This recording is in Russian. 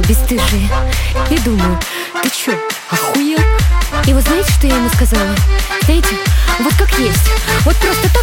бесстыжие. И думаю, ты чё, охуел? И вот знаете, что я ему сказала? Знаете, вот как есть, вот просто